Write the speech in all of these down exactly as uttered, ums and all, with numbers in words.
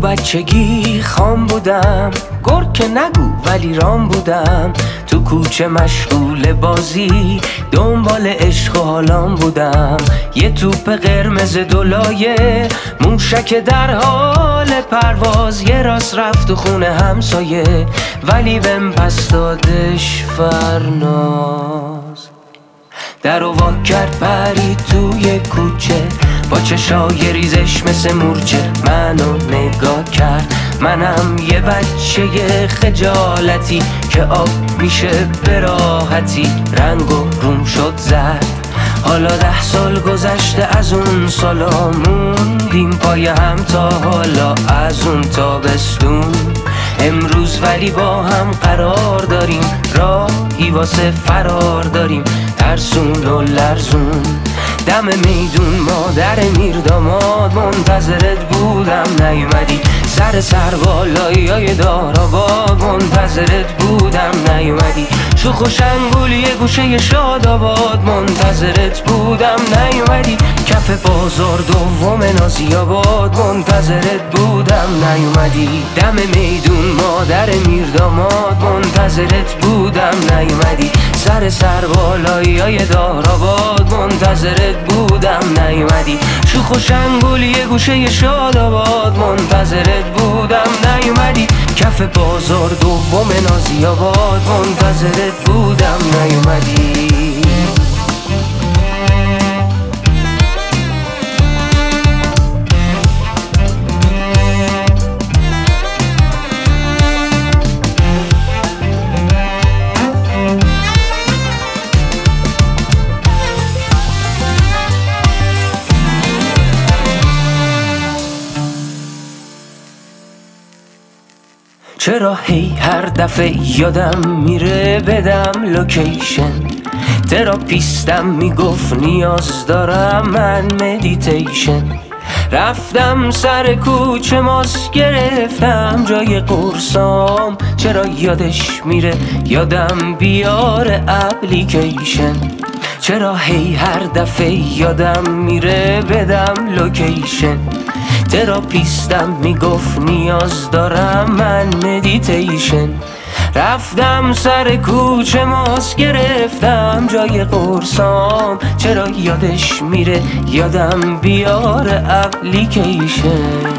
بچگی خام بودم، گرگ که نگو ولی رام بودم. تو کوچه مشغول بازی دنبال عشق و حالام بودم. یه توپ قرمز دولایه موشک در حال پرواز، یه راست رفت تو خونه همسایه ولی بهم پس دادش فرناز. در و وا کرد پرید توی کوچه با چشای ریزش مثل مورچه، منو نگاه کرد، منم یه بچه خجالتی که آب میشه به راحتی. رنگ و روم شد زد، حالا ده سال گذشته از اون سالا، موندیم پای هم تا حالا از اون تابستون. امروز ولی با هم قرار داریم، راهی واسه فرار داریم، ترسون و لرزون. دم میدون مادر میر داماد منتظرت بودم نیومدی، سر سر بالایی های داراباد منتظرت بودم نیومدی. شوخ و شنگول یه گوشه شاداباد منتظرت بودم نیومدی. کف بازار دوم نازیاباد منتظرت بودم نیومدی. دم میدون مادر میر داماد منتظرت بودم نیومدی، سر سر بالایی های داراباد منتظرت بودم نیومدی. شوخ و شنگول یه گوشه شاداباد منتظرت بودم نیومدی. کف بازار دوم نازیاباد منتظرت بودم نیومدی. چرا هی هر دفعه یادم میره بدم لوکیشن؟ تراپیستم میگفت نیاز دارم من مدیتیشن. رفتم سر کوچه ماست گرفتم جای قرصام، چرا یادش میره یادم بیاره اپلیکیشن؟ چرا هی هر دفعه یادم میره بدم لوکیشن؟ تراپیستم میگفت نیاز دارم من مدیتیشن. رفتم سر کوچه ماست گرفتم جای قرصام، چرا یادش میره یادم بیاره اپلیکیشن؟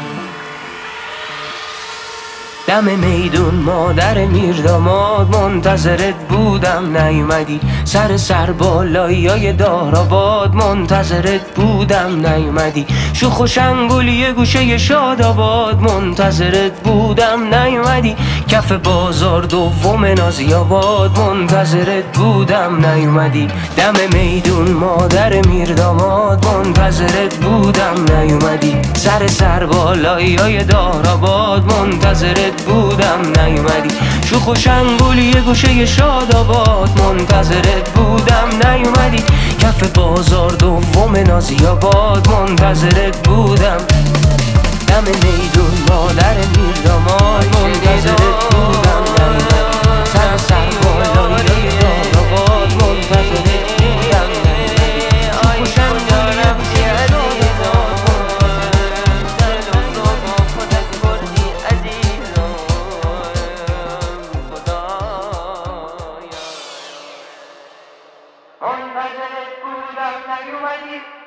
دم میدون مادر میر داماد منتظرت بودم نیومدی، سر سر بالایی های داراباد منتظرت بودم نیومدی. شوخ و شنگول یه گوشه شاداباد منتظرت بودم نیومدی. کف بازار دوم نازیاباد منتظرت بودم نیومدی. دم میدون مادر میر داماد منتظرت بودم نیومدی، سر سر بالایی های داراباد منتظرت بودم نیومدی. شوخ و شنگول یه گوشه شاداباد منتظرت بودم نیومدی. کف بازار دوم نازیاباد منتظرت بودم. دم میدون مادر میر داماد منتظرت بودم نیومدی، سر سر بالایی داراباد منتظرت بودم نیومدی. شوخ و شنگول یه گوشه منتظرت بودم نیومدی.